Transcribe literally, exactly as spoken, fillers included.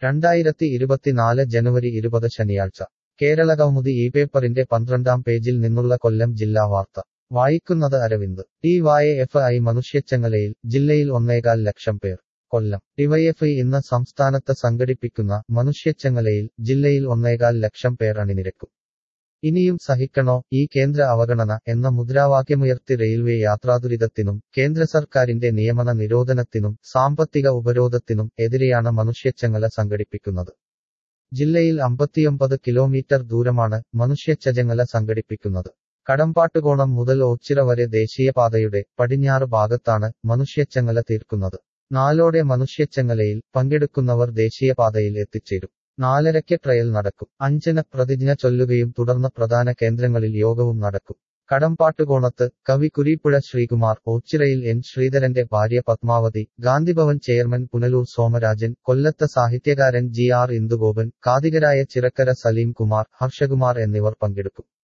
രണ്ടായിരത്തി ഇരുപത്തിനാല് ജനുവരി ഇരുപത് ശനിയാഴ്ച കേരളകൗമുദി ഈ പേപ്പറിന്റെ പന്ത്രണ്ടാം പേജിൽ നിന്നുള്ള കൊല്ലം ജില്ലാ വാർത്ത വായിക്കുന്നത് Aravind. D Y F I മനുഷ്യച്ചങ്ങലയിൽ, ജില്ലയിൽ ഒന്നേകാൽ ലക്ഷം പേർ. കൊല്ലം. ഡിവൈഎഫ്ഐ ഇന്ന് സംസ്ഥാനത്ത് സംഘടിപ്പിക്കുന്ന മനുഷ്യച്ചങ്ങലയിൽ ജില്ലയിൽ ഒന്നേകാൽ ലക്ഷം പേർ അണിനിരക്കും. ഇനിയും സഹിക്കണോ ഈ കേന്ദ്ര അവഗണന എന്ന മുദ്രാവാക്യമുയർത്തി റെയിൽവേ യാത്രാദുരിതത്തിനും കേന്ദ്ര സർക്കാരിന്റെ നിയമന നിരോധനത്തിനും സാമ്പത്തിക ഉപരോധത്തിനും എതിരെയാണ് മനുഷ്യച്ചങ്ങല സംഘടിപ്പിക്കുന്നത്. ജില്ലയിൽ അമ്പത്തിയൊമ്പത് കിലോമീറ്റർ ദൂരമാണ് മനുഷ്യച്ചങ്ങല സംഘടിപ്പിക്കുന്നത്. കടമ്പാട്ടുകോണം മുതൽ ഓച്ചിറ വരെ ദേശീയപാതയുടെ പടിഞ്ഞാറ് ഭാഗത്താണ് മനുഷ്യച്ചങ്ങല തീർക്കുന്നത്. നാലോടെ മനുഷ്യച്ചങ്ങലയിൽ പങ്കെടുക്കുന്നവർ ദേശീയപാതയിൽ എത്തിച്ചേരും. നാലരയ്ക്ക് ട്രയൽ നടക്കും. അഞ്ചിന് പ്രതിജ്ഞ ചൊല്ലുകയും തുടർന്ന് പ്രധാന കേന്ദ്രങ്ങളിൽ യോഗവും നടക്കും. കടമ്പാട്ടുകോണത്ത് കവി കുരീപ്പുഴ ശ്രീകുമാർ, ഓച്ചിറയിൽ എൻ ശ്രീധരന്റെ ഭാര്യ പത്മാവതി, ഗാന്ധിഭവൻ ചെയർമാൻ പുനലൂർ സോമരാജൻ, കൊല്ലത്ത് സാഹിത്യകാരൻ ജി ആർ ഇന്ദുഗോപൻ, കാതികരായ ചിറക്കര സലീം കുമാർ, ഹർഷകുമാർ എന്നിവർ പങ്കെടുക്കും.